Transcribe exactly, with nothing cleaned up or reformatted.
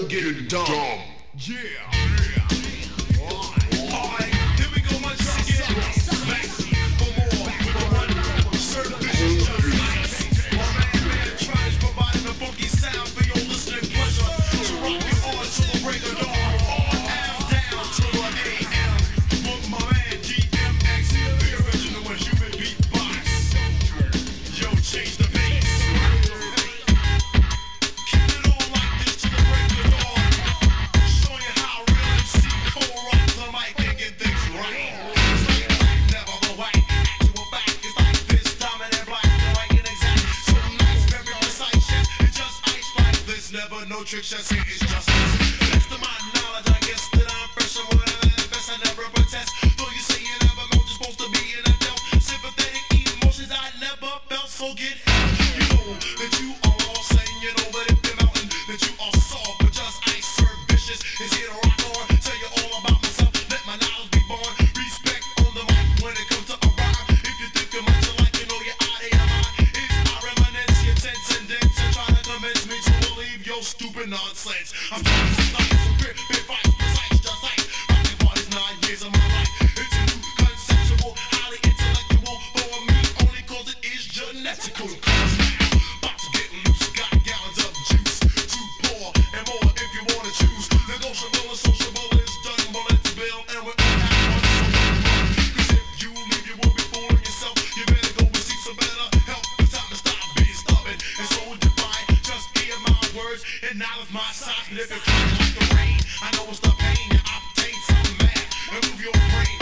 don't get dumb. Yeah. Yeah. Alright, here we go once again. Back for more with the one certification just nice. My man, man, tries providing a funky sound for your listening pleasure. So rock it on to the break of dawn. F down to the A M. With my man D M X, the original and human beatbox. Yo, change the pace. Keep it on like this to the break of dawn. Showing you how real M C pull rock the mic and get things right. It's like black, never the white. Actual fact is like this, dominant black, the white and exact. So nice, very precise shit. It's just ice like this, never no tricks, just it is just this. That's to my knowledge, I guess that I'm fresh and what I manifest, I never protest. Though you say you never know, you're supposed to be in a belt. Sympathetic emotions I never felt, so get help. You know that you are all saying, you know that if you're mountain, that you are soft, but just ice serve vicious. Is here to rock on, tell you all about myself, let my knowledge be born. Respect on the mic when it comes to a rhyme. If you think of much alike, you know you're out of your mind. It's my reminiscence, your tense and dense, and trying to convince me to believe your stupid nonsense. I'm trying to stop some bit, bit bites, precise, just like rocking parties nine years of my life. It's a new conceptual, highly intellectual, for me only cause it is genetical. Cause now, about to get loose, got gallons of juice to pour, and more if you wanna choose. Negotiable and sociable is done, but let's build, and we're all at once, so don't run. Cause if you leave, you will be fooling yourself. You better go and seek some better help. It's time to stop being stubborn and so defiant. Just hear my words and knowledge my signs. And if you're crying like the rain, I know it's the pain. You obtain some mad and move your brain.